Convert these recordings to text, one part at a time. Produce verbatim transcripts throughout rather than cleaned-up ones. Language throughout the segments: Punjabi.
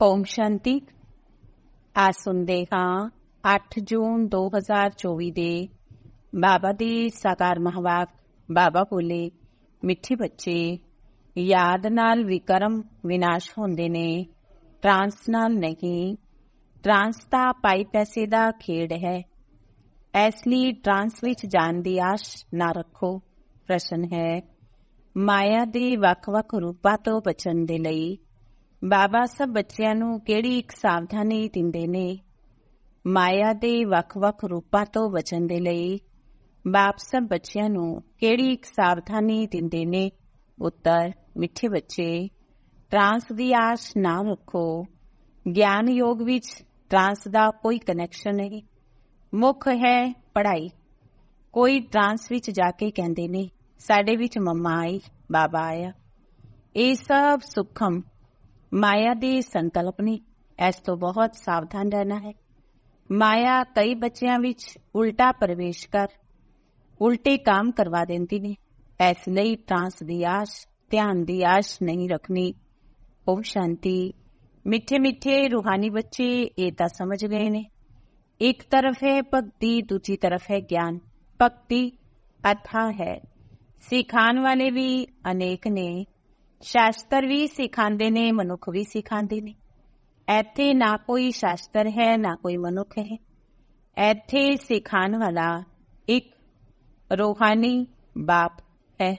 ਓਮ ਸ਼ਾਂਤੀ। ਆ ਸੁਣਦੇ ਹਾਂ ਅੱਠ ਜੂਨ ਦੋ ਹਜ਼ਾਰ ਚੌਵੀ ਦੇ ਬਾਬਾ ਦੀ ਸਾਕਾਰ ਮਹਾਵਾਕ। ਬਾਬਾ ਬੋਲੇ, ਮਿੱਠੇ ਬੱਚੇ, ਯਾਦ ਨਾਲ ਵਿਕਰਮ ਵਿਨਾਸ਼ ਹੁੰਦੇ ਨੇ, ਟਰਾਂਸ ਨਾਲ ਨਹੀਂ। ਟਰਾਂਸ ਤਾਂ ਪਾਈ ਪੈਸੇ ਦਾ ਖੇਡ ਹੈ, ਇਸ ਲਈ ਟਰਾਂਸ ਵਿੱਚ ਜਾਣ ਦੀ ਆਸ ਨਾ ਰੱਖੋ। ਪ੍ਰਸ਼ਨ ਹੈ, ਮਾਇਆ ਦੇ ਵੱਖ-ਵੱਖ ਰੂਪਾਂ ਤੋਂ ਬਚਣ ਦੇ ਲਈ ਬਾਬਾ ਸਭ ਬੱਚਿਆਂ ਨੂੰ ਕਿਹੜੀ ਇੱਕ ਸਾਵਧਾਨੀ ਦਿੰਦੇ ਨੇ? ਮਾਇਆ ਦੇ ਵੱਖ-ਵੱਖ ਰੂਪਾਂ ਤੋਂ ਬਚਣ ਦੇ ਲਈ ਬਾਪ ਸਭ ਬੱਚਿਆਂ ਨੂੰ ਕਿਹੜੀ ਇੱਕ ਸਾਵਧਾਨੀ ਦਿੰਦੇ ਨੇ? ਉੱਤਰ, ਮਿੱਠੇ ਬੱਚੇ, ਟਰਾਂਸ ਦੀ ਆਸ ਨਾ ਰੱਖੋ। ਗਿਆਨ ਯੋਗ ਵਿੱਚ ਟਰਾਂਸ ਦਾ ਕੋਈ ਕਨੈਕਸ਼ਨ ਨਹੀਂ। ਮੁੱਖ ਹੈ ਪੜ੍ਹਾਈ। ਕੋਈ ਟਰਾਂਸ ਵਿੱਚ ਜਾ ਕੇ ਕਹਿੰਦੇ ਨੇ, ਸਾਡੇ ਵਿੱਚ ਮੰਮਾ ਆਈ, ਬਾਬਾ ਆਇਆ। ਇਹ ਸਭ ਸੂਖਮ ਮਾਇਆ ਦੇ ਸੰਕਲਪ ਨੇ। ਇਸ ਤੋਂ ਬਹੁਤ ਸਾਵਧਾਨ ਰਹਿਣਾ ਹੈ। ਮਾਇਆ ਕਈ ਬੱਚਿਆਂ ਵਿੱਚ ਉਲਟਾ ਪ੍ਰਵੇਸ਼ ਕਰ ਉਲਟੇ ਕੰਮ ਕਰਵਾ ਦਿੰਦੀ ਨੇ। ਇਸ ਲਈ ਟਰਾਂਸ ਦੀ ਆਸ, ਧਿਆਨ ਦੀ ਆਸ ਨਹੀਂ ਰੱਖਣੀ। ਓਮ ਸ਼ਾਂਤੀ। ਮਿੱਠੇ ਮਿੱਠੇ ਰੂਹਾਨੀ ਬੱਚੇ ਇਹ ਤਾਂ ਸਮਝ ਗਏ ਨੇ, ਇੱਕ ਤਰਫ ਹੈ ਭਗਤੀ, ਦੂਜੀ ਤਰਫ ਹੈ ਗਿਆਨ। ਭਗਤੀ ਅਥਾਹ ਹੈ, ਸਿਖਾਉਣ ਵਾਲੇ ਵੀ ਅਨੇਕ ਨੇ। ਸ਼ਾਸਤਰ ਵੀ ਸਿਖਾਉਂਦੇ ਨੇ, ਮਨੁੱਖ ਵੀ ਸਿਖਾਉਂਦੇ ਨੇ। ਇੱਥੇ ਨਾ ਕੋਈ ਸ਼ਾਸਤਰ ਹੈ, ਨਾ ਕੋਈ ਮਨੁੱਖ ਹੈ। ਇੱਥੇ ਸਿਖਾਉਣ ਵਾਲਾ ਇੱਕ ਰੂਹਾਨੀ ਬਾਪ ਹੈ,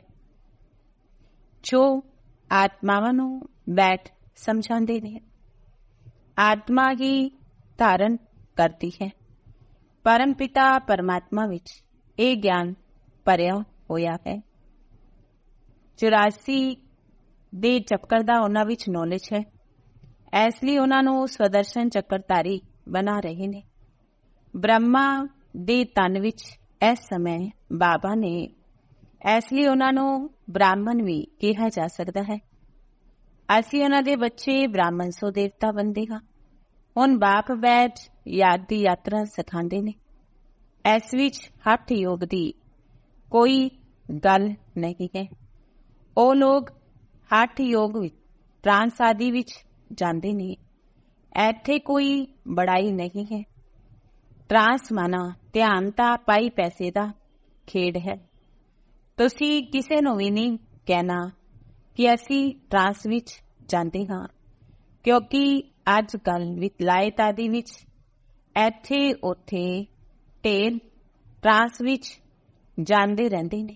ਜੋ ਆਤਮਾਵਾਂ ਨੂੰ ਬੈਠ ਸਮਝਾਉਂਦੇ ਨੇ। ਆਤਮਾ ਹੀ ਧਾਰਨ ਕਰਦੀ ਹੈ। ਪਰਮ ਪਿਤਾ ਪਰਮਾਤਮਾ ਵਿੱਚ ਇਹ ਗਿਆਨ ਭਰਿਆ ਹੋਇਆ ਹੈ। ਚੁਰਾਸੀ ਦੇ ਚੱਕਰ ਦਾ ਉਹਨਾਂ ਵਿੱਚ ਨੌਲੇਜ ਹੈ, ਇਸ ਲਈ ਉਹਨਾਂ ਨੂੰ ਸਵਦਰਸ਼ਨ ਚੱਕਰਧਾਰੀ ਬਣਾ ਰਹੇ ਨੇ। ਬ੍ਰਹਮਾ ਦੇ ਤਨ ਵਿੱਚ ਇਸ ਸਮੇਂ ਬਾਬਾ ਨੇ, ਇਸ ਲਈ ਉਹਨਾਂ ਨੂੰ ਬ੍ਰਾਹਮਣ ਵੀ ਕਿਹਾ ਜਾ ਸਕਦਾ ਹੈ। ਅਸੀਂ ਉਹਨਾਂ ਦੇ ਬੱਚੇ ਬ੍ਰਾਹਮਣ ਸੋ ਦੇਵਤਾ ਬਣਦੇ ਹਾਂ। ਹੁਣ ਬਾਪ ਬੈਠ ਯਾਦ ਦੀ ਯਾਤਰਾ ਸਿਖਾਉਂਦੇ ਨੇ। ਇਸ ਵਿੱਚ ਹੱਠ ਯੋਗ ਦੀ ਕੋਈ ਗੱਲ ਨਹੀਂ ਹੈ। ਉਹ ਲੋਕ ਹੱਠ ਯੋਗ ਵਿੱਚ ਟਰਾਂਸ ਆਦਿ ਵਿੱਚ ਜਾਂਦੇ ਨੇ। ਇੱਥੇ ਕੋਈ ਬੜਾਈ ਨਹੀਂ ਹੈ। ਟਰਾਂਸ ਮਾਨਾ ਧਿਆਨ ਤਾਂ ਪਾਈ ਪੈਸੇ ਦਾ ਖੇਡ ਹੈ। ਤੁਸੀਂ ਕਿਸੇ ਨੂੰ ਵੀ ਨਹੀਂ ਕਹਿਣਾ ਕਿ ਅਸੀਂ ਟਰਾਂਸ ਵਿੱਚ ਜਾਂਦੇ ਹਾਂ, ਕਿਉਂਕਿ ਅੱਜ ਕੱਲ੍ਹ ਵਿਲਾਇਤ ਆਦਿ ਵਿੱਚ ਇੱਥੇ ਉੱਥੇ ਢੇਰ ਟਰਾਂਸ ਵਿੱਚ ਜਾਂਦੇ ਰਹਿੰਦੇ ਨੇ।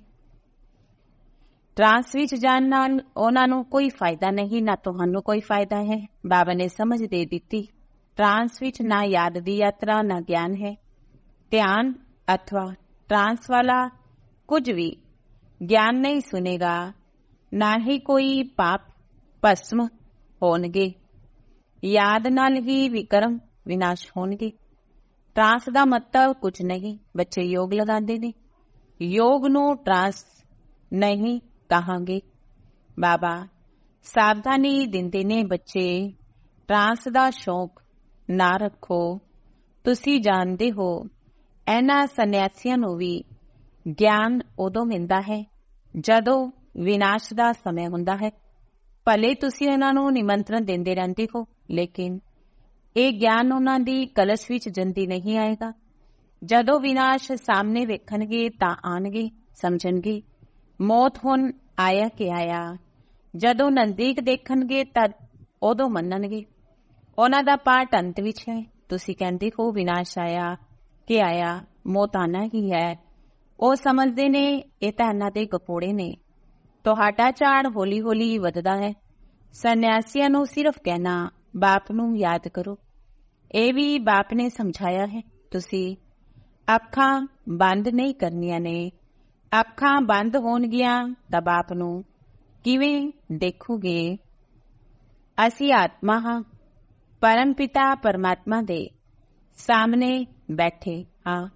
ਟਰਾਂਸ ਵਿੱਚ ਜਾਣ ਨਾਲ ਉਹਨਾਂ ਨੂੰ ਕੋਈ ਫਾਇਦਾ ਨਹੀਂ, ਨਾ ਤੁਹਾਨੂੰ ਕੋਈ ਫਾਇਦਾ ਹੈ। ਬਾਬਾ ਨੇ ਸਮਝ ਦੇ ਦਿੱਤੀ, ਟਰਾਂਸ ਵਿੱਚ ਨਾ ਯਾਦ ਦੀ ਯਾਤਰਾ, ਨਾ ਗਿਆਨ ਹੈ। ਧਿਆਨ ਅਥਵਾ ਟਰਾਂਸ ਵਾਲਾ ਕੁਝ ਵੀ ਗਿਆਨ ਨਹੀਂ ਸੁਣੇਗਾ, ਨਾ ਹੀ ਕੋਈ ਪਾਪ ਭਸਮ ਹੋਣਗੇ। ਯਾਦ ਨਾਲ ਹੀ ਵਿਕਰਮ ਵਿਨਾਸ਼ ਹੋਣਗੇ। ਟਰਾਂਸ ਦਾ ਮਤਲਬ ਕੁਝ ਨਹੀਂ। ਬੱਚੇ ਯੋਗ ਲਗਾਉਂਦੇ ਨੇ, ਯੋਗ ਨੂੰ ਟਰਾਂਸ ਨਹੀਂ ਕਹਾਂਗੇ। ਬਾਬਾ ਸਾਵਧਾਨੀ ਦਿੰਦੇ ਨੇ, ਬੱਚੇ ਟਰਾਂਸ ਦਾ ਸ਼ੌਕ ਨਾ ਰੱਖੋ। ਤੁਸੀਂ ਜਾਣਦੇ ਹੋ, ਇਹਨਾਂ ਸੰਨਿਆਸੀਆਂ ਨੂੰ ਵੀ ਗਿਆਨ ਉਦੋਂ ਮਿਲਦਾ ਹੈ ਜਦੋਂ ਵਿਨਾਸ਼ ਦਾ ਸਮੇਂ ਹੁੰਦਾ ਹੈ। ਭਲੇ ਤੁਸੀਂ ਉਹਨਾਂ ਨੂੰ ਨਿਮੰਤਰਣ ਦਿੰਦੇ ਰਹਿੰਦੇ ਹੋ, ਲੇਕਿਨ ਇਹ ਗਿਆਨ ਉਹਨਾਂ ਦੀ ਕਲਸ਼ ਵਿੱਚ ਜਲਦੀ ਨਹੀਂ ਆਏਗਾ। ਜਦੋਂ ਵਿਨਾਸ਼ ਸਾਹਮਣੇ ਵੇਖਣਗੇ ਤਾਂ ਆਉਣਗੇ, ਸਮਝਣਗੇ ਮੌਤ ਹੁਣ ਆਇਆ ਕਿ ਆਇਆ। ਜਦੋਂ ਨਜ਼ਦੀਕ ਦੇਖਣਗੇ ਤਦ ਉਦੋਂ ਮੰਨਣਗੇ। ਉਹਨਾਂ ਦਾ ਪਾਠ ਅੰਤ ਵਿੱਚ ਹੈ। ਤੁਸੀਂ ਕਹਿੰਦੇ ਹੋ ਵਿਨਾਸ਼ ਆਇਆ ਕਿ ਆਇਆ, ਮੌਤ ਆਉਣਾ ਹੀ ਹੈ। ਉਹ ਸਮਝਦੇ ਨੇ ਇਹ ਤਾਂ ਇਹਨਾਂ ਦੇ ਗਪੋੜੇ ਨੇ। ਤੁਹਾਡਾ ਝਾੜ ਹੌਲੀ ਹੌਲੀ ਵੱਧਦਾ ਹੈ। ਸੰਨਿਆਸੀਆਂ ਨੂੰ ਸਿਰਫ ਕਹਿਣਾ, ਬਾਪ ਨੂੰ ਯਾਦ ਕਰੋ। ਇਹ ਵੀ ਬਾਪ ਨੇ ਸਮਝਾਇਆ ਹੈ। ਤੁਸੀਂ ਅੱਖਾਂ ਬੰਦ ਨਹੀਂ ਕਰਨੀਆਂ ਨੇ। ਅੱਖਾਂ ਬੰਦ ਹੋਣਗੀਆਂ ਤਾਂ ਬਾਪ ਨੂੰ ਕਿਵੇਂ ਦੇਖੋਗੇ? ਅਸੀਂ ਆਤਮਾ ਹਾਂ, ਪਰਮ ਪਿਤਾ ਪਰਮਾਤਮਾ ਦੇ ਸਾਹਮਣੇ ਬੈਠੇ ਹਾਂ।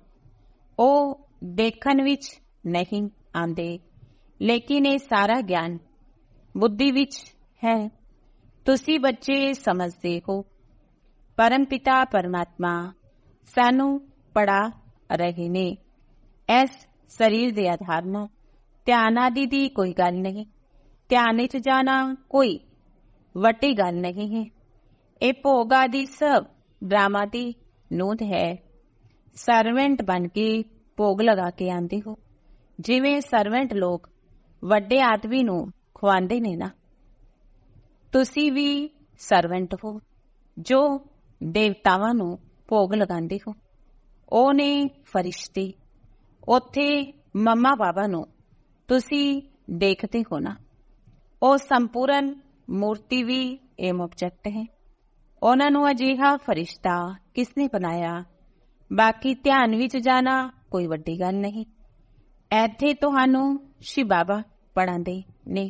ਉਹ ਦੇਖਣ ਵਿੱਚ ਨਹੀਂ ਆਉਂਦੇ, ਲੇਕਿਨ ਇਹ ਸਾਰਾ ਗਿਆਨ ਬੁੱਧੀ ਵਿੱਚ ਹੈ। ਤੁਸੀਂ ਬੱਚੇ ਸਮਝਦੇ ਹੋ, ਪਰਮ ਪਿਤਾ ਪਰਮਾਤਮਾ ਸਾਨੂੰ ਪੜ੍ਹਾ ਰਹੇ ਨੇ। ਇਸ ਸਰੀਰ ਦੇ ਆਧਾਰ ਨਾਲ ਧਿਆਨ ਆਦਿ ਦੀ ਕੋਈ ਗੱਲ ਨਹੀਂ। ਧਿਆਨ ਵਿੱਚ ਜਾਣਾ ਕੋਈ ਵੱਡੀ ਗੱਲ ਨਹੀਂ ਹੈ। ਇਹ ਭੋਗ ਆਦਿ ਸਭ ਡਰਾਮਾ ਦੀ ਨੂੰਦ ਹੈ। ਸਰਵੈਂਟ ਬਣ ਕੇ ਭੋਗ ਲਗਾ ਕੇ ਆਂਦੇ ਹੋ, ਜਿਵੇਂ ਸਰਵੈਂਟ ਲੋਕ ਵੱਡੇ ਆਦਮੀ ਨੂੰ ਖਵਾਉਂਦੇ ਨੇ ਨਾ। ਤੁਸੀਂ ਵੀ ਸਰਵੈਂਟ ਹੋ ਜੋ ਦੇਵਤਾਵਾਂ ਨੂੰ ਭੋਗ ਲਗਾਉਂਦੇ ਹੋ। ਉਹ ਨੇ ਫਰਿਸ਼ਤੇ। ਉੱਥੇ ਮੰਮਾ ਬਾਬਾ ਨੂੰ ਤੁਸੀਂ ਦੇਖਦੇ ਹੋ ਨਾ। ਉਹ ਸੰਪੂਰਨ ਮੂਰਤੀ ਵੀ ਏਮ ਆਬਜੈਕਟ ਹੈ। ਉਹਨਾਂ ਨੂੰ ਅਜਿਹਾ ਫਰਿਸ਼ਤਾ ਕਿਸਨੇ ਬਣਾਇਆ? ਬਾਕੀ ਧਿਆਨ ਵਿੱਚ ਜਾਣਾ ਕੋਈ ਵੱਡੀ ਗੱਲ ਨਹੀਂ। ਇੱਥੇ ਤੁਹਾਨੂੰ ਸ਼ਿਵ ਬਾਬਾ ਪੜ੍ਹਾਉਂਦੇ ਨੇ।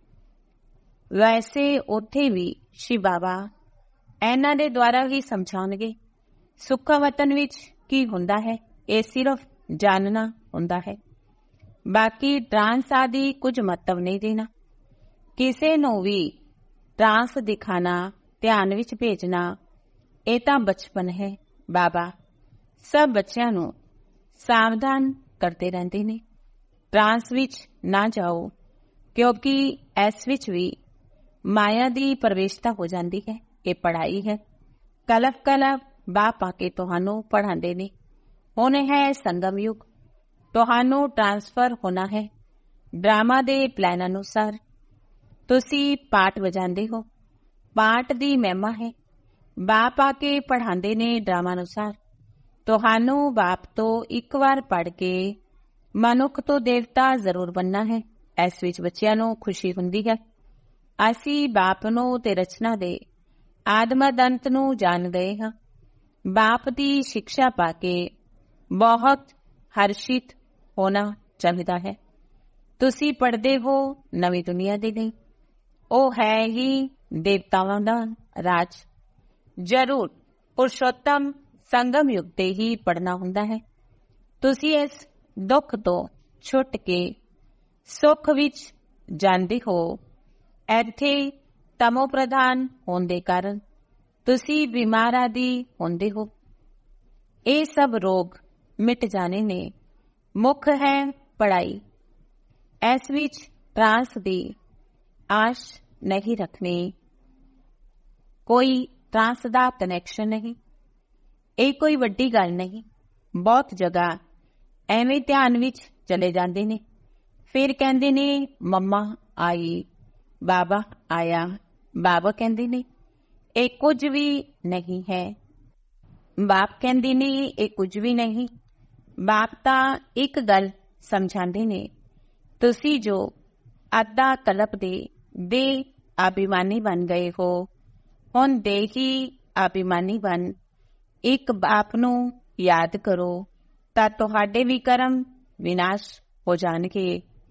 ਵੈਸੇ ਉੱਥੇ ਵੀ ਸ਼ਿਵ ਬਾਬਾ ਇਹਨਾਂ ਦੇ ਦੁਆਰਾ ਹੀ ਸਮਝਾਉਣਗੇ। ਸੁੱਖਾ ਵਤਨ ਵਿੱਚ ਕੀ ਹੁੰਦਾ ਹੈ ਇਹ ਸਿਰਫ ਜਾਣਨਾ ਹੁੰਦਾ ਹੈ। ਬਾਕੀ ਟਰਾਂਸ ਆਦਿ ਕੁਝ ਮਹੱਤਵ ਨਹੀਂ ਦੇਣਾ। ਕਿਸੇ ਨੂੰ ਵੀ ਟਰਾਂਸ ਦਿਖਾਣਾ, ਧਿਆਨ ਵਿੱਚ ਭੇਜਣਾ, ਇਹ ਤਾਂ ਬਚਪਨ ਹੈ। ਬਾਬਾ ਸਭ ਬੱਚਿਆਂ ਨੂੰ ਸਾਵਧਾਨ ਕਰਦੇ ਰਹਿੰਦੇ ਨੇ। ਟਰਾਂਸ ਵਿੱਚ ਨਾ ਜਾਓ, ਕਿਉਂਕਿ ਇਸ ਵਿੱਚ ਵੀ ਮਾਇਆ ਦੀ ਪ੍ਰਵੇਸ਼ਤਾ ਹੋ ਜਾਂਦੀ ਹੈ। ਇਹ ਪੜ੍ਹਾਈ ਹੈ। ਕਲਪ ਕਲਪ ਬਾਪ ਆ ਕੇ ਤੁਹਾਨੂੰ ਪੜ੍ਹਾਉਂਦੇ ਨੇ। ਹੁਣ ਹੈ ਸੰਗਮ ਯੁੱਗ। ਤੁਹਾਨੂੰ ਟ੍ਰਾਂਸਫਰ ਹੋਣਾ ਹੈ ਡਰਾਮਾ ਦੇ ਪਲਾਨ ਅਨੁਸਾਰ। ਤੁਸੀਂ ਪਾਠ ਵਜਾਉਂਦੇ ਹੋ। ਪਾਠ ਦੀ ਮਹਿਮਾ ਹੈ। ਬਾਪ ਆ ਕੇ ਪੜ੍ਹਾਉਂਦੇ ਨੇ ਡਰਾਮਾ ਅਨੁਸਾਰ। ਤੁਹਾਨੂੰ ਬਾਪ ਤੋਂ ਇੱਕ ਵਾਰ ਪੜ੍ਹ ਕੇ ਮਨੁੱਖ ਤੋਂ ਦੇਵਤਾ ਜ਼ਰੂਰ ਬਣਨਾ ਹੈ। ਇਸ ਵਿੱਚ ਬੱਚਿਆਂ ਨੂੰ ਖੁਸ਼ੀ ਹੁੰਦੀ ਹੈ। ਅਸੀਂ ਬਾਪ ਨੂੰ ਤੇ ਰਚਨਾ ਦੇ ਆਦਮਦ ਅੰਤ ਨੂੰ ਜਾਣ ਗਏ ਹਾਂ। ਬਾਪ ਦੀ ਸਿੱਖਿਆ ਪਾ ਕੇ ਬਹੁਤ ਹਰਸ਼ਿਤ ਹੋਣਾ ਚਾਹੀਦਾ ਹੈ। ਤੁਸੀਂ ਪੜ੍ਹਦੇ ਹੋ ਨਵੀਂ ਦੁਨੀਆ ਦੇ ਲਈ। ਉਹ ਹੈ ਹੀ ਦੇਵਤਾਵਾਂ ਦਾ ਰਾਜ। ਜ਼ਰੂਰ ਪੁਰਸ਼ੋਤਮ ਸੰਗਮ ਯੁੱਗ ਤੇ ਹੀ ਪੜ੍ਹਨਾ ਹੁੰਦਾ ਹੈ। ਤੁਸੀਂ ਇਸ ਦੁੱਖ ਤੋਂ ਛੁੱਟ ਕੇ ਸੁੱਖ ਵਿੱਚ ਜਾਂਦੇ ਹੋ। ਇੱਥੇ ਤਮੋ ਪ੍ਰਧਾਨ ਹੋਣ ਦੇ ਕਾਰਨ ਤੁਸੀਂ ਬਿਮਾਰ ਆਦਿ ਹੁੰਦੇ ਹੋ। ਇਹ ਸਭ ਰੋਗ ਮਿਟ ਜਾਣੇ ਨੇ। ਮੁੱਖ ਹੈ ਪੜ੍ਹਾਈ। ਇਸ ਵਿੱਚ ਟਰਾਂਸ ਦੀ ਆਸ਼ ਨਹੀਂ ਰੱਖਣੀ। ਕੋਈ ਟਰਾਂਸ ਦਾ ਕਨੈਕਸ਼ਨ ਨਹੀਂ। ਇਹ ਕੋਈ ਵੱਡੀ ਗੱਲ ਨਹੀਂ। ਬਹੁਤ ਜਗ੍ਹਾ ਐਵੇਂ ਧਿਆਨ ਵਿੱਚ ਚਲੇ ਜਾਂਦੇ ਨੇ, ਫਿਰ ਕਹਿੰਦੇ ਨੇ ਮੰਮਾ ਆਈ, ਬਾਬਾ ਆਇਆ। ਬਾਬਾ ਕਹਿੰਦੇ ਨੇ ਇਹ ਕੁਝ ਵੀ ਨਹੀਂ ਹੈ। ਬਾਪ ਕਹਿੰਦੇ ਨੇ ਇਹ ਕੁਝ ਵੀ ਨਹੀਂ। ਬਾਪ ਤਾਂ ਇੱਕ ਗੱਲ ਸਮਝਾਉਂਦੇ ਨੇ, ਤੁਸੀਂ ਜੋ ਅੱਧਾ ਕਲਪ ਦੇ ਦੇ ਅਭਿਮਾਨੀ ਬਣ ਗਏ ਹੋ, ਹੁਣ ਦੇ ਹੀ ਅਭਿਮਾਨੀ ਬਣ ਇੱਕ ਬਾਪ ਨੂੰ ਯਾਦ ਕਰੋ ਤਾਂ ਤੁਹਾਡੇ ਵੀ ਕਰਮ ਵਿਨਾਸ਼ ਹੋ ਜਾਣਗੇ।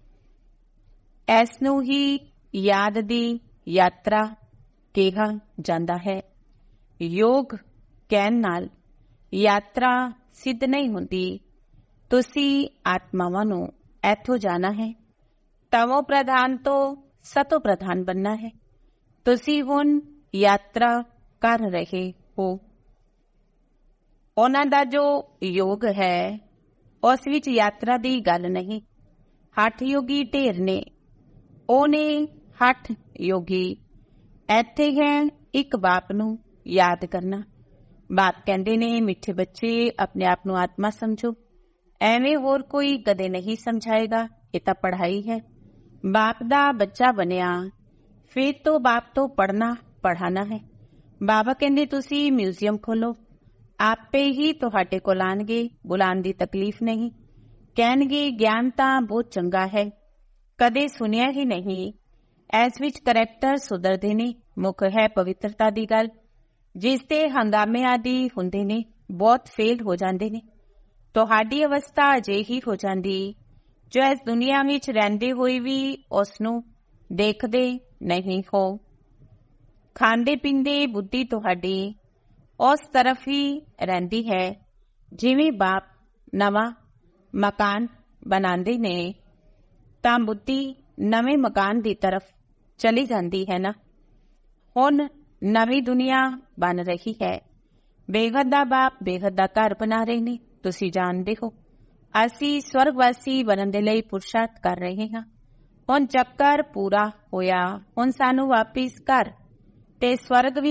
ਇਸ ਨੂੰ ਹੀ ਯਾਦ ਦੀ ਯਾਤਰਾ ਕਿਹਾ ਜਾਂਦਾ ਹੈ। ਯੋਗ ਕਹਿਣ ਨਾਲ ਯਾਤਰਾ ਸਿੱਧ ਨਹੀਂ ਹੁੰਦੀ। ਤੁਸੀਂ ਆਤਮਾਵਾਂ ਨੂੰ ਇੱਥੋਂ ਜਾਣਾ ਹੈ। ਤਮੋ ਪ੍ਰਧਾਨ ਤੋਂ ਸਤੋ ਪ੍ਰਧਾਨ ਬਣਨਾ ਹੈ। ਤੁਸੀਂ ਹੁਣ ਯਾਤਰਾ ਕਰ ਰਹੇ ਹੋ। ਉਹਨਾਂ ਦਾ ਜੋ ਯੋਗ ਹੈ ਉਸ ਵਿੱਚ ਯਾਤਰਾ ਦੀ ਗੱਲ ਨਹੀਂ। ਹੱਠ ਯੋਗੀ ਢੇਰ ਨੇ, ਉਹ ਨੇ ਹੱਠ ਯੋਗੀ। ਇੱਥੇ ਹੈ ਇੱਕ ਬਾਪ ਨੂੰ ਯਾਦ ਕਰਨਾ। ਬਾਪ ਕਹਿੰਦੇ ਨੇ ਮਿੱਠੇ ਬੱਚੇ ਆਪਣੇ ਆਪ ਨੂੰ ਆਤਮਾ ਸਮਝੋ। ਐਵੇਂ ਹੋਰ ਕੋਈ ਕਦੇ ਨਹੀਂ ਸਮਝਾਏਗਾ। ਇਹ ਤਾਂ ਪੜ੍ਹਾਈ ਹੈ। ਬਾਪ ਦਾ ਬੱਚਾ ਬਣਿਆ, ਫਿਰ ਤੋਂ ਬਾਪ ਤੋਂ ਪੜ੍ਹਨਾ ਪੜ੍ਹਾਣਾ ਹੈ। ਬਾਬਾ ਕਹਿੰਦੇ ਤੁਸੀਂ ਮਿਊਜ਼ੀਅਮ ਖੋਲੋ, ਆਪੇ ਹੀ ਤੁਹਾਡੇ ਕੋਲ ਆਉਣਗੇ। ਬੁਲਾਉਣ ਦੀ ਤਕਲੀਫ ਨਹੀਂ। ਕਹਿਣਗੇ ਗਿਆਨ ਤਾਂ ਬਹੁਤ ਚੰਗਾ ਹੈ, ਕਦੇ ਸੁਣਿਆ ਹੀ ਨਹੀਂ। ਇਸ ਵਿੱਚ ਕਰੈਕਟਰ ਸੁਧਰਦੇ ਨੇ। ਮੁੱਖ ਹੈ ਪਵਿੱਤਰਤਾ ਦੀ ਗੱਲ। ਜਿਸ ਤੇ ਹੰਗਾਮੇ ਆਦਿ ਹੁੰਦੇ ਨੇ, ਬਹੁਤ ਫੇਲ ਹੋ ਜਾਂਦੇ ਨੇ। ਤੁਹਾਡੀ ਅਵਸਥਾ ਅਜਿਹੀ ਹੋ ਜਾਂਦੀ ਜੋ ਇਸ ਦੁਨੀਆ ਵਿੱਚ ਰਹਿੰਦੇ ਹੋਏ ਵੀ ਉਸ ਨੂੰ ਦੇਖਦੇ ਨਹੀਂ ਹੋ। ਖਾਂਦੇ ਪੀਂਦੇ ਬੁੱਧੀ ਤੁਹਾਡੀ ਉਸ ਤਰਫ ਹੀ ਰਹਿੰਦੀ ਹੈ। ਜਿਵੇਂ ਬਾਪ ਨਵਾਂ ਮਕਾਨ ਬਣਾਉਂਦੇ ਨੇ ਤਾਂ ਬੁੱਧੀ ਨਵੇਂ ਮਕਾਨ ਦੀ ਤਰਫ ਚਲੀ ਜਾਂਦੀ ਹੈ ਨਾ। ਹੁਣ ਨਵੀਂ ਦੁਨੀਆ ਬਣ ਰਹੀ ਹੈ। ਬੇਹੱਦ ਦਾ ਬਾਪ ਬੇਹੱਦ ਦਾ ਘਰ ਬਣਾ ਰਹੇ ਨੇ। ਤੁਸੀਂ ਜਾਣਦੇ ਹੋ ਅਸੀਂ ਸਵਰਗਵਾਸੀ ਬਣਨ ਦੇ ਲਈ ਪੁਰਸ਼ਾਰਥ ਕਰ ਰਹੇ ਹਾਂ। ਹੁਣ ਚੱਕਰ ਪੂਰਾ ਹੋਇਆ। ਹੁਣ ਸਾਨੂੰ ਵਾਪਿਸ ਘਰ ਤੇ ਸਵਰਗ ਵਿੱਚ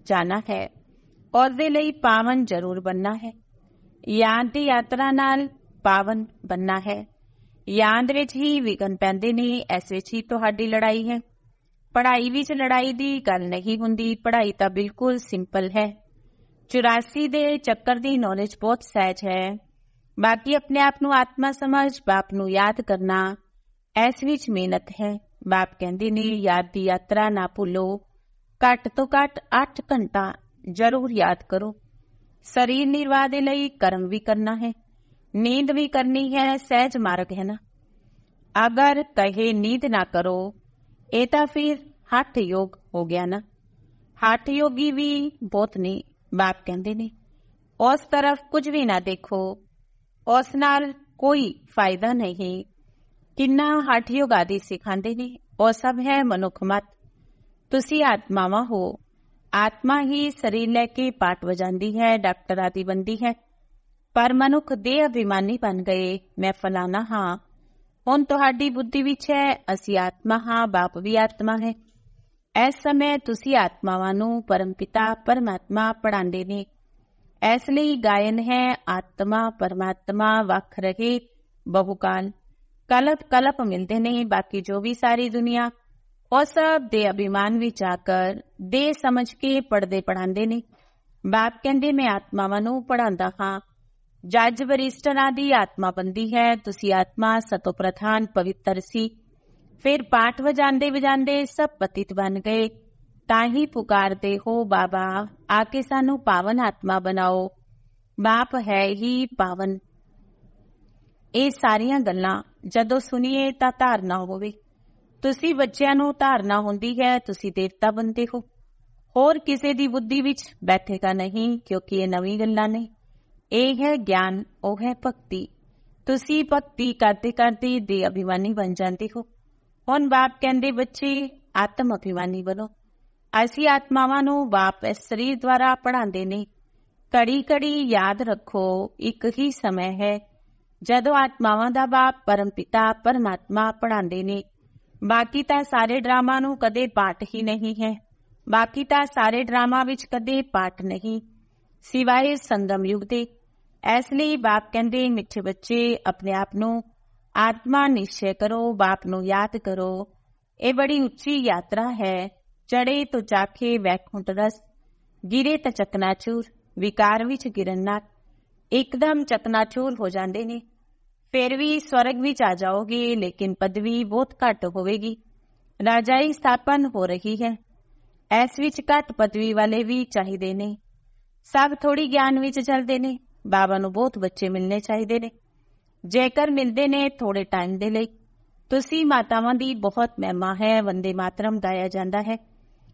ਜਾਣਾ ਹੈ, ਉਹਦੇ ਲਈ ਪਾਵਨ ਜ਼ਰੂਰ ਬਣਨਾ ਹੈ। ਯਾਦ ਦੀ ਯਾਤਰਾ ਨਾਲ ਪਾਵਨ ਬਣਨਾ ਹੈ। ਯਾਦ ਵਿੱਚ ਹੀ ਵਿਘਨ ਪੈਂਦੇ ਨੇ, ਇਸ ਵਿੱਚ ਹੀ ਤੁਹਾਡੀ ਲੜਾਈ ਹੈ। ਪੜ੍ਹਾਈ ਵਿੱਚ ਲੜਾਈ ਦੀ ਗੱਲ ਨਹੀਂ ਹੁੰਦੀ। ਪੜ੍ਹਾਈ ਤਾਂ ਬਿਲਕੁਲ ਸਿੰਪਲ ਹੈ। ਚੁਰਾਸੀ ਦੇ ਚੱਕਰ ਦੀ ਨੌਲੇਜ ਬਹੁਤ ਸਹਿਜ ਹੈ। ਬਾਕੀ ਆਪਣੇ ਆਪ ਨੂੰ ਆਤਮਾ ਸਮਝ, ਬਾਪ ਨੂੰ ਯਾਦ ਕਰਨਾ, ਇਸ ਵਿੱਚ ਮਿਹਨਤ ਹੈ। ਬਾਪ ਕਹਿੰਦੇ ਨੇ ਯਾਦ ਦੀ ਯਾਤਰਾ ਨਾ ਭੁੱਲੋ। ਘੱਟ ਤੋਂ ਘੱਟ ਅੱਠ ਘੰਟਾ ਜ਼ਰੂਰ ਯਾਦ ਕਰੋ। ਸਰੀਰ ਨਿਰਵਾਹ ਦੇ ਲਈ ਕਰਮ ਵੀ ਕਰਨਾ ਹੈ, ਨੀਂਦ ਵੀ ਕਰਨੀ ਹੈ। ਸਹਿਜ ਮਾਰਗ ਹੈ ਨਾ। ਅਗਰ ਕਹੇ ਨੀਂਦ ਨਾ ਕਰੋ, ਇਹ ਤਾਂ ਫਿਰ ਹੱਠ ਯੋਗ ਹੋ ਗਿਆ ਨਾ। ਹੱਠ ਯੋਗੀ ਵੀ ਬਹੁਤ ਨੇ। ਬਾਪ ਕਹਿੰਦੇ ਨੇ ਉਸ ਤਰਫ ਕੁਝ ਵੀ ਨਾ ਦੇਖੋ, ਉਸ ਨਾਲ ਕੋਈ ਫਾਇਦਾ ਨਹੀਂ। ਕਿੰਨਾ ਹੱਠ ਯੋਗ ਆਦਿ ਸਿਖਾਉਂਦੇ ਨੇ, ਉਹ ਸਭ ਹੈ ਮਨੁੱਖ ਮਤ। ਤੁਸੀਂ ਆਤਮਾਵਾਂ ਹੋ। ਆਤਮਾ ਹੀ ਸਰੀਰ ਲੈ ਕੇ ਪਾਟ ਵਜਾਉਂਦੀ ਹੈ, ਡਾਕਟਰ ਆਦਿ ਬਣਦੀ ਹੈ। ਪਰ ਮਨੁੱਖ ਦੇਹ ਅਭਿਮਾਨੀ ਬਣ ਗਏ। ਮੈਂ ਫਲਾਣਾ ਹਾਂ। ਹੁਣ ਤੁਹਾਡੀ ਬੁੱਧੀ ਵਿੱਚ ਹੈ ਅਸੀਂ ਆਤਮਾ ਹਾਂ, ਬਾਪ ਵੀ ਆਤਮਾ ਹੈ। ਇਸ ਸਮੇਂ ਤੁਸੀਂ ਆਤਮਾਵਾਂ ਨੂੰ ਪਰਮ ਪਿਤਾ ਪਰਮਾਤਮਾ ਪੜ੍ਹਾਉਂਦੇ ਨੇ। ਇਸ ਲਈ ਗਾਇਨ ਹੈ ਆਤਮਾ ਪਰਮਾਤਮਾ ਵੱਖ ਰਹੇ ਬਹੁਕਾਲ। ਕਲਪ ਕਲਪ ਮਿਲਦੇ ਨੇ। ਬਾਕੀ ਜੋ ਵੀ ਸਾਰੀ ਦੁਨੀਆ ਉਹ ਸਭ ਦੇ ਅਭਿਮਾਨ ਵਿੱਚ ਆ ਕਰ ਦੇ ਸਮਝ ਕੇ ਪੜ੍ਹਦੇ ਪੜ੍ਹਾਉਂਦੇ ਨੇ। ਬਾਪ ਕਹਿੰਦੇ ਮੈਂ ਆਤਮਾਵਾਂ ਨੂੰ ਪੜ੍ਹਾਉਂਦਾ ਹਾਂ। ਜੱਜ ਵਰਿਸ਼ਟਰਾਂ ਦੀ ਆਤਮਾ ਬੰਦੀ ਹੈ। ਤੁਸੀਂ ਆਤਮਾ ਸਤੋ ਪ੍ਰਧਾਨ ਪਵਿੱਤਰ ਸੀ। ਫਿਰ ਪਾਠ ਵਜਾਉਂਦੇ ਵਜਾਉਂਦੇ ਸਭ ਪਤਿਤ ਬਣ ਗਏ। ਤਾਂ ਹੀ ਪੁਕਾਰਦੇ ਹੋ ਬਾਬਾ ਆ ਕੇ ਸਾਨੂੰ ਪਾਵਨ ਆਤਮਾ ਬਣਾਓ। ਬਾਪ ਹੈ ਹੀ ਪਾਵਨ। ਇਹ ਸਾਰੀਆਂ ਗੱਲਾਂ ਜਦੋਂ ਸੁਣੀਏ ਤਾਂ ਧਾਰਨਾ ਹੋਵੇ। ਤੁਸੀਂ ਬੱਚਿਆਂ ਨੂੰ ਧਾਰਨਾ ਹੁੰਦੀ ਹੈ ਤੁਸੀਂ ਦੇਵਤਾ ਬਣਦੇ ਹੋ। ਹੋਰ ਕਿਸੇ ਦੀ ਬੁੱਧੀ ਵਿੱਚ ਬੈਠੇਗਾ ਨਹੀਂ, ਕਿਉਂਕਿ ਇਹ ਨਵੀਂ ਗੱਲਾਂ ਨੇ। ਇਹ ਹੈ ਗਿਆਨ, ਉਹ ਹੈ ਭਗਤੀ। ਤੁਸੀਂ ਭਗਤੀ ਕਰਦੇ ਕਰਦੇ ਦੇ ਅਭਿਮਾਨੀ ਬਣ ਜਾਂਦੇ ਹੋ। ਹੁਣ ਬਾਪ ਕਹਿੰਦੇ ਬੱਚੇ ਆਤਮ ਅਭਿਮਾਨੀ ਬਣੋ। ਅਸੀਂ ਆਤਮਾਵਾਂ ਨੂੰ ਬਾਪ ਇਸ ਸਰੀਰ ਦੁਆਰਾ ਪੜ੍ਹਾਉਂਦੇ ਨੇ। ਘੜੀ ਘੜੀ ਯਾਦ ਰੱਖੋ ਇੱਕ ਹੀ ਸਮੇਂ ਹੈ ਜਦੋਂ ਆਤਮਾਵਾਂ ਦਾ ਬਾਪ ਪਰਮ ਪਿਤਾ ਪਰਮਾਤਮਾ ਪੜ੍ਹਾਉਂਦੇ ਨੇ। ਬਾਕੀ ਤਾਂ ਸਾਰੇ ਡਰਾਮਾ ਨੂੰ ਕਦੇ ਪਾਠ ਹੀ ਨਹੀਂ ਹੈ। ਬਾਕੀ ਤਾਂ ਸਾਰੇ ਡਰਾਮਾ ਵਿੱਚ ਕਦੇ ਪਾਠ ਨਹੀਂ, ਸਿਵਾਏ ਸੰਗਮ ਯੁੱਗ ਦੇ। ਇਸ ਲਈ ਬਾਪ ਕਹਿੰਦੇ ਮਿੱਠੇ ਬੱਚੇ ਆਪਣੇ ਆਪ ਨੂੰ ਆਤਮਾ ਨਿਸ਼ਚੈ ਕਰੋ, ਬਾਪ ਨੂੰ ਯਾਦ ਕਰੋ। ਇਹ ਬੜੀ ਉੱਚੀ ਯਾਤਰਾ ਹੈ। ਚੜੇ ਤੋਂ ਚਾਖੇ ਵੈਕੁੰਠ ਰਸ, ਗਿਰੇ ਤਾਂ ਚਕਨਾਚੂਰ। ਵਿਕਾਰ ਵਿੱਚ ਗਿਰਨ ਨਾਲ ਇੱਕਦਮ ਚਕਨਾਚੂਰ ਹੋ ਜਾਂਦੇ ਨੇ। ਫਿਰ ਵੀ ਸਵਰਗ ਵਿੱਚ ਆ ਜਾਓਗੇ, ਲੇਕਿਨ ਪਦਵੀ ਬਹੁਤ ਘੱਟ ਹੋਵੇਗੀ। ਰਾਜਾਈ ਸਥਾਪਨ ਹੋ ਰਹੀ ਹੈ। ਇਸ ਵਿੱਚ ਘੱਟ ਪਦਵੀ ਵਾਲੇ ਵੀ ਚਾਹੀਦੇ ਨੇ। ਸਭ ਥੋੜੀ ਗਿਆਨ ਵਿੱਚ ਚੱਲਦੇ ਨੇ। ਬਾਬਾ ਨੂੰ ਬਹੁਤ ਬੱਚੇ ਮਿਲਣੇ ਚਾਹੀਦੇ ਨੇ। ਜੇਕਰ ਮਿਲਦੇ ਨੇ ਥੋੜੇ ਟਾਈਮ ਦੇ ਲਈ। ਤੁਸੀਂ ਮਾਤਾਵਾਂ ਦੀ ਬਹੁਤ ਮਹਿਮਾ ਹੈ। ਵੰਦੇ ਮਾਤਰਮ ਗਾਇਆ ਜਾਂਦਾ ਹੈ।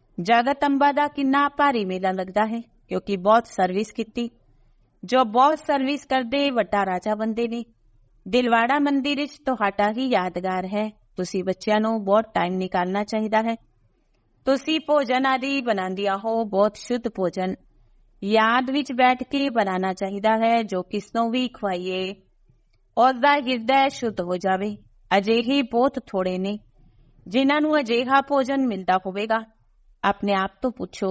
ਜਗਤ ਅੰਬਾ ਦਾ ਕਿੰਨਾ ਭਾਰੀ ਮੇਲਾ ਲੱਗਦਾ ਹੈ, ਕਿਉਂਕਿ ਬਹੁਤ ਸਰਵਿਸ ਕੀਤੀ। ਜੋ ਬਹੁਤ ਸਰਵਿਸ ਕਰਦੇ ਵੱਡਾ ਰਾਜਾ ਬਣਦੇ ਨੇ। ਦਿਲਵਾੜਾ ਮੰਦਿਰ ਵਿੱਚ ਤੁਹਾਡਾ ਹੀ ਯਾਦਗਾਰ ਹੈ। ਤੁਸੀਂ ਬੱਚਿਆਂ ਨੂੰ ਬਹੁਤ ਟਾਈਮ ਨਿਕਾਲਣਾ ਚਾਹੀਦਾ ਹੈ। ਤੁਸੀਂ ਭੋਜਨ ਆਦਿ ਬਣਾਉਂਦੀਆਂ ਹੋ, ਬਹੁਤ ਸ਼ੁੱਧ ਭੋਜਨ ਯਾਦ ਵਿੱਚ ਬੈਠ ਕੇ ਬਣਾਉਣਾ ਚਾਹੀਦਾ ਹੈ। ਜੋ ਕਿਸ ਨੂੰ ਵੀ ਖਵਾਈਏ ਉਸਦਾ ਹਿਰਦਾ ਸ਼ੁੱਧ ਹੋ ਜਾਵੇ। ਅਜਿਹੇ ਬਹੁਤ ਥੋੜੇ ਨੇ ਜਿਨ੍ਹਾਂ ਨੂੰ ਅਜਿਹਾ ਭੋਜਨ ਮਿਲਦਾ ਹੋਵੇਗਾ। ਆਪਣੇ ਆਪ ਤੋਂ ਪੁੱਛੋ।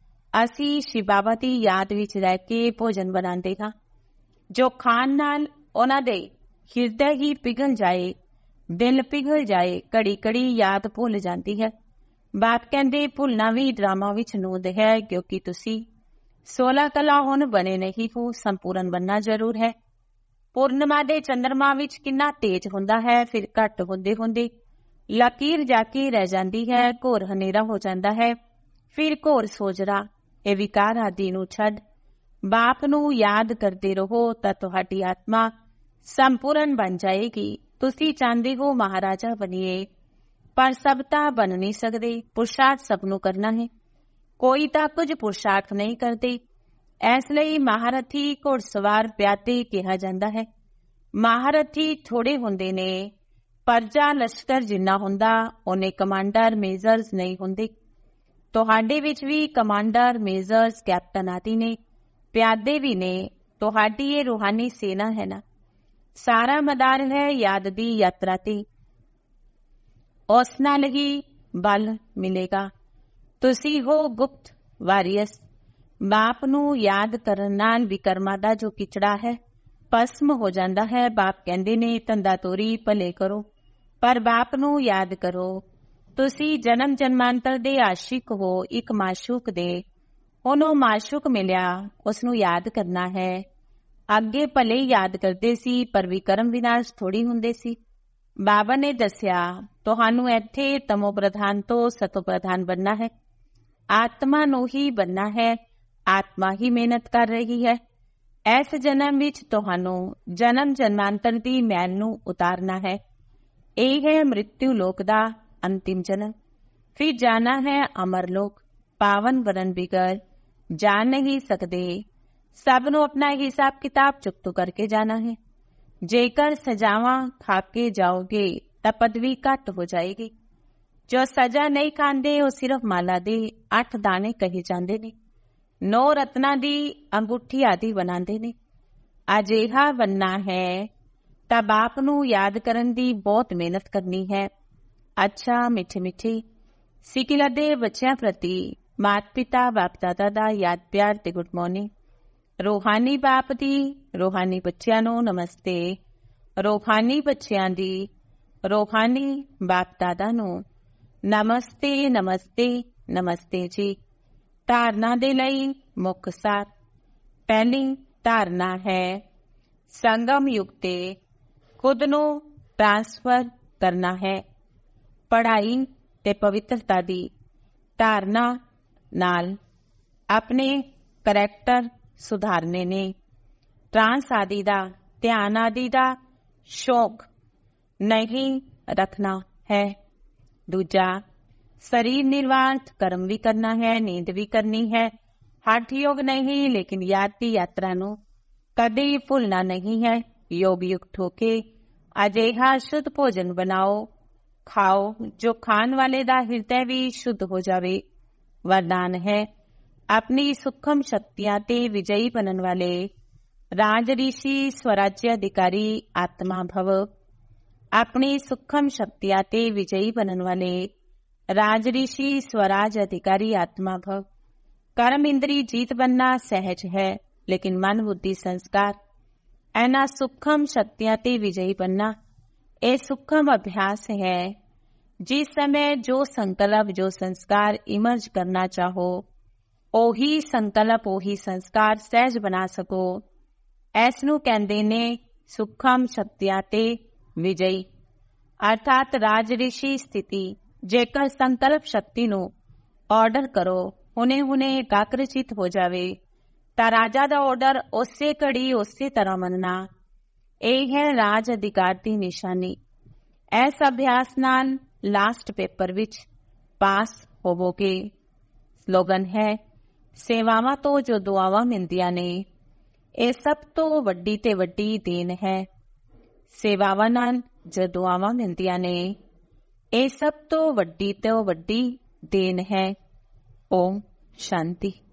ਅਸੀਂ ਸ਼ਿਵ ਬਾਬਾ ਦੀ ਯਾਦ ਵਿੱਚ ਰਹਿ ਕੇ ਭੋਜਨ ਬਣਾਉਂਦੇ ਹਾਂ। ਜੋ ਖਾਣ ਨਾਲ ਉਹਨਾਂ ਦੇ ਹਿਰਦਾ ਹੀ ਪਿਘਲ ਜਾਏ, ਦਿਲ ਪਿਘਲ ਜਾਏ, ਘੜੀ ਘੜੀ ਯਾਦ ਭੁੱਲ ਜਾਂਦੀ ਹੈ। ਬਾਪ ਕਹਿੰਦੇ ਭੁੱਲਣਾ ਵੀ ਡਰਾਮਾ ਵਿੱਚ ਨੂੰਦ ਹੈ, ਕਿਉਂਕਿ ਤੁਸੀਂ ਸੋਲਾਂ ਕਲਾ ਹੁਣ ਬਣੇ ਨਹੀਂ ਹੋ। ਸੰਪੂਰਨ ਬਣਨਾ ਜ਼ਰੂਰ ਹੈ। ਪੂਰਨਿਮਾ ਦੇ ਚੰਦਰਮਾ ਵਿੱਚ ਕਿੰਨਾ ਤੇਜ਼ ਹੁੰਦਾ ਹੈ, ਫਿਰ ਘੱਟ ਹੁੰਦੇ ਹੁੰਦੇ ਲਕੀਰ ਜਾ ਕੇ ਰਹਿ ਜਾਂਦੀ ਹੈ। ਘੋਰ ਹਨੇਰਾ ਹੋ ਜਾਂਦਾ ਹੈ, ਫਿਰ ਘੋਰ ਸੋਜਰਾ। ਇਹ ਵਿਕਾਰ ਆਦਿ ਨੂੰ ਛੱਡ ਬਾਪ ਨੂੰ ਯਾਦ ਕਰਦੇ ਰਹੋ ਤਾਂ ਤੁਹਾਡੀ ਆਤਮਾ ਸੰਪੂਰਨ ਬਣ ਜਾਏਗੀ। ਤੁਸੀਂ ਚਾਹੁੰਦੇ ਹੋ ਮਹਾਰਾਜਾ ਬਣੀਏ, ਪਰ ਸਭ ਤਾਂ ਬਣ ਨਹੀਂ ਸਕਦੇ। ਪੁਰਸ਼ਾਰਥ ਸਭ ਨੂੰ ਕਰਨਾ ਹੈ। ਕੋਈ ਤਾਂ ਕੁਝ ਪੁਰਸ਼ਾਰਥ ਨਹੀਂ ਕਰਦੇ। ਇਸ ਲਈ ਮਹਾਰਥੀ ਘੋੜਸਵਾਰ ਪਿਆਦੇ ਕਿਹਾ ਜਾਂਦਾ ਹੈ। ਮਹਾਰਥੀ ਥੋੜੇ ਹੁੰਦੇ ਨੇ। ਪਰਜਾ ਲਸ਼ਕਰ ਜਿੰਨਾ ਹੁੰਦਾ ਉਹਨੇ ਕਮਾਂਡਰ ਮੇਜਰਸ ਨਹੀਂ ਹੁੰਦੇ। ਤੁਹਾਡੇ ਵਿੱਚ ਵੀ ਕਮਾਂਡਰ ਮੇਜਰਸ ਕੈਪਟਨ ਆਦਿ ਨੇ, ਪਿਆਦੇ ਵੀ ਨੇ। ਤੁਹਾਡੀ ਇਹ ਰੂਹਾਨੀ ਸੇਨਾ ਹੈ ਨਾ। ਸਾਰਾ ਮਦਾਰ ਹੈ ਯਾਦ ਦੀ ਯਾਤਰਾ ਤੇ। ਉਸ ਨਾਲ ਹੀ ਬਲ ਮਿਲੇਗਾ। ਤੁਸੀਂ ਹੋ ਗੁਪਤ ਵਾਰੀਅਸ, ਬਾਪ ਨੂੰ ਯਾਦ ਕਰਨ ਨਾਲ ਵਿਕਰਮਾਂ ਦਾ ਜੋ ਕਿਚੜਾ ਹੈ ਭਸਮ ਹੋ ਜਾਂਦਾ ਹੈ। ਬਾਪ ਕਹਿੰਦੇ ਨੇ ਧੰਦਾ ਤੋਰੀ ਭਲੇ ਕਰੋ, ਪਰ ਬਾਪ ਨੂੰ ਯਾਦ ਕਰੋ। ਤੁਸੀਂ ਜਨਮ ਜਨਮਾਂਤਰ ਦੇ ਆਸ਼ਿਕ ਹੋ, ਇੱਕ ਮਾਸ਼ੂਕ ਦੇ। ਉਹਨੂੰ ਮਾਸ਼ੂਕ ਮਿਲਿਆ, ਉਸ ਨੂੰ ਯਾਦ ਕਰਨਾ ਹੈ। ਅੱਗੇ ਭਲੇ ਯਾਦ ਕਰਦੇ ਸੀ, ਪਰ ਵਿਕਰਮ ਵਿਨਾਸ਼ ਥੋੜੀ ਹੁੰਦੇ ਸੀ। ਬਾਬਾ ਨੇ ਦੱਸਿਆ ਤੁਹਾਨੂੰ ਇੱਥੇ ਤਮੋ ਪ੍ਰਧਾਨ ਤੋਂ ਸਤੋ ਪ੍ਰਧਾਨ ਬਣਨਾ ਹੈ। ਆਤਮਾ ਨੂੰ ਹੀ ਬਣਨਾ ਹੈ। ਆਤਮਾ ਹੀ ਮਿਹਨਤ ਕਰ ਰਹੀ ਹੈ। ਇਸ ਜਨਮ ਵਿੱਚ ਤੁਹਾਨੂੰ ਜਨਮ ਜਨਮਾਂਤਰ ਦੀ ਮੈਲ ਨੂੰ ਉਤਾਰਨਾ ਹੈ। ਇਹ ਹੈ ਮ੍ਰਿਤਿੂ ਲੋਕ ਦਾ ਅੰਤਿਮ ਜਨਮ। ਫਿਰ ਜਾਣਾ ਹੈ ਅਮਰ ਲੋਕ। ਪਾਵਨ ਵਰਨ ਬਿਗਰ ਜਾ ਨਹੀਂ ਸਕਦੇ। ਸਭ ਨੂੰ ਆਪਣਾ ਹਿਸਾਬ ਕਿਤਾਬ ਚੁਕਤ ਕਰਕੇ ਜਾਣਾ ਹੈ। ਜੇਕਰ ਸਜ਼ਾਵਾਂ ਖਾ ਕੇ ਜਾਓਗੇ ਤਾਂ ਪਦਵੀ ਘੱਟ ਹੋ ਜਾਏਗੀ। ਜੋ ਸਜ਼ਾ ਨਹੀਂ ਖਾਂਦੇ ਉਹ ਸਿਰਫ ਮਾਲਾ ਦੇ ਅੱਠ ਦਾਣੇ ਕਹੇ ਜਾਂਦੇ ਨੇ। ਨੌ ਰਤਨਾਂ ਦੀ ਅੰਗੂਠੀ ਆਦਿ ਬਣਾਉਂਦੇ ਨੇ। ਅਜਿਹਾ ਬਣਨਾ ਹੈ ਤਾਂ ਬਾਪ ਨੂੰ ਯਾਦ ਕਰਨ ਦੀ ਬਹੁਤ ਮਿਹਨਤ ਕਰਨੀ ਹੈ। ਅੱਛਾ ਮਿੱਠੇ ਮਿੱਠੇ ਸਿੱਕਿਲਾ ਦੇ ਬੱਚਿਆਂ ਪ੍ਰਤੀ ਮਾਤਾ ਪਿਤਾ ਬਾਪ ਦਾਦਾ ਦਾ ਯਾਦ ਪਿਆਰ ਤੇ ਗੁੱਡ ਮਾਰਨਿੰਗ। ਰੂਹਾਨੀ ਬਾਪ ਦੀ ਰੂਹਾਨੀ ਬੱਚਿਆਂ ਨੂੰ ਨਮਸਤੇ। ਰੂਹਾਨੀ ਬੱਚਿਆਂ ਦੀ ਰੂਹਾਨੀ ਬਾਪ ਦਾਦਾ ਨੂੰ ਨਮਸਤੇ ਨਮਸਤੇ ਨਮਸਤੇ ਜੀ। ਧਾਰਨਾ ਦੇ ਲਈ ਮੁੱਖ ਸਾਰ। ਪਹਿਲੀ ਧਾਰਨਾ ਹੈ ਸੰਗਮ ਯੁੱਗ ਤੇ ਖੁਦ ਨੂੰ ਟ੍ਰਾਂਸਫਰ ਕਰਨਾ ਹੈ। ਪੜ੍ਹਾਈ ਤੇ ਪਵਿੱਤਰਤਾ ਦੀ ਧਾਰਨਾ ਨਾਲ ਆਪਣੇ ਕਰੈਕਟਰ ਸੁਧਾਰਨੇ ਨੇ। ਟ੍ਰਾਂਸ ਆਦਿ ਦਾ ਧਿਆਨ ਆਦਿ ਦਾ ਸ਼ੌਕ ਨਹੀਂ ਰੱਖਣਾ ਹੈ। ਦੂਜਾ ਸਰੀਰ ਨਿਰਵਾਣ ਕਰਮ ਵੀ ਕਰਨਾ ਹੈ, ਨੀਂਦ ਵੀ ਕਰਨੀ ਹੈ। ਹਠ ਯੋਗ ਨਹੀਂ, ਲੇਕਿਨ ਯਾਦ ਦੀ ਯਾਤਰਾ ਨੂੰ ਕਦੇ ਭੁੱਲਣਾ ਨਹੀਂ ਹੈ। ਯੋਗ ਯੁਕਤ ਹੋ ਕੇ ਅਜਿਹਾ ਸ਼ੁੱਧ ਭੋਜਨ ਬਣਾਓ, ਖਾਓ ਜੋ ਖਾਣ ਵਾਲੇ ਦਾ ਹਿਰਦਾ ਵੀ ਸ਼ੁੱਧ ਹੋ ਜਾਵੇ। ਵਰਦਾਨ ਹੈ ਆਪਣੀ ਸੂਖਮ ਸ਼ਕਤੀਆਂ ਤੇ ਵਿਜयी ਬਣਨ ਵਾਲੇ ਰਾਜ ਰਿਸ਼ੀ ਸਵਰਾਜ ਅਧਿਕਾਰੀ ਆਤਮਾ ਭਵ। ਆਪਣੀ ਸੂਖਮ ਸ਼ਕਤੀਆਂ ਤੇ ਵਿਜयी ਬਣਨ ਵਾਲੇ ਰਾਜ ਰਿਸ਼ੀ ਸਵਰਾਜ ਅਧਿਕਾਰੀ ਆਤਮਾ ਭਵ। ਕਰਮ ਇੰਦਰੀ ਜੀਤ ਬਣਨਾ ਸਹਿਜ ਹੈ, ਲੇਕਿਨ ਮਨ ਬੁੱਧੀ ਸੰਸਕਾਰ ਇਹਨਾਂ ਸੂਖਮ ਸ਼ਕਤੀਆਂ ਤੇ ਵਿਜयी ਬਣਨਾ ਇਹ ਸੂਖਮ ਅਭਿਆਸ ਹੈ। ਜਿਸ ਸਮੇਂ ਜੋ ਸੰਕਲਪ ਜੋ ਸੰਸਕਾਰ ਇਮਰਜ ਕਰਨਾ ਚਾਹੋ, ਉਹੀ ਸੰਕਲਪ ਉਹੀ ਸੰਸਕਾਰ ਸਹਿਜ ਬਣਾ ਸਕੋ। ਇਸ ਨੂੰ ਕਹਿੰਦੇ ਨੇ ਸੂਖਮ ਸ਼ਕਤੀਆਂ ਤੇ ਵਿਜयी, ਅਰਥਾਤ ਰਾਜ ਰਿਸ਼ੀ ਸਥਿਤੀ। ਜੇਕਰ ਸੰਕਲਪ ਸ਼ਕਤੀ ਨੂੰ ਆਰਡਰ ਕਰੋ, ਹੁਣੇ ਹੁਣੇ ਇਕਾਗਰਚਿਤ ਹੋ ਜਾਵੇ, ਤਾਂ ਰਾਜਾ ਦਾ ਆਰਡਰ ਉਸੇ ਘੜੀ ਉਸੇ ਤਰ੍ਹਾਂ ਮੰਨਣਾ। ਇਹ ਹੈ ਰਾਜ ਅਧਿਕਾਰ ਦੀ ਨਿਸ਼ਾਨੀ। ਇਸ ਅਭਿਆਸ ਨਾਲ ਲਾਸਟ ਪੇਪਰ ਵਿੱਚ ਪਾਸ ਹੋਵੋਗੇ। ਸਲੋਗਨ ਹੈ ਸੇਵਾਵਾਂ ਤੋਂ ਜੋ ਦੁਆਵਾਂ ਮਿਲਦੀਆਂ ਨੇ, ਇਹ ਸਭ ਤੋਂ ਵੱਡੀ ਤੇ ਵੱਡੀ ਦੇਣ ਹੈ। ਸੇਵਾਵਾਂ ਨਾਲ ਜੋ ਦੁਆਵਾਂ ਮਿਲਦੀਆਂ ਨੇ, ਇਹ ਸਭ ਤੋਂ ਵੱਡੀ ਤੋਂ ਵੱਡੀ ਦੇਣ ਹੈ। ਓਮ ਸ਼ਾਂਤੀ।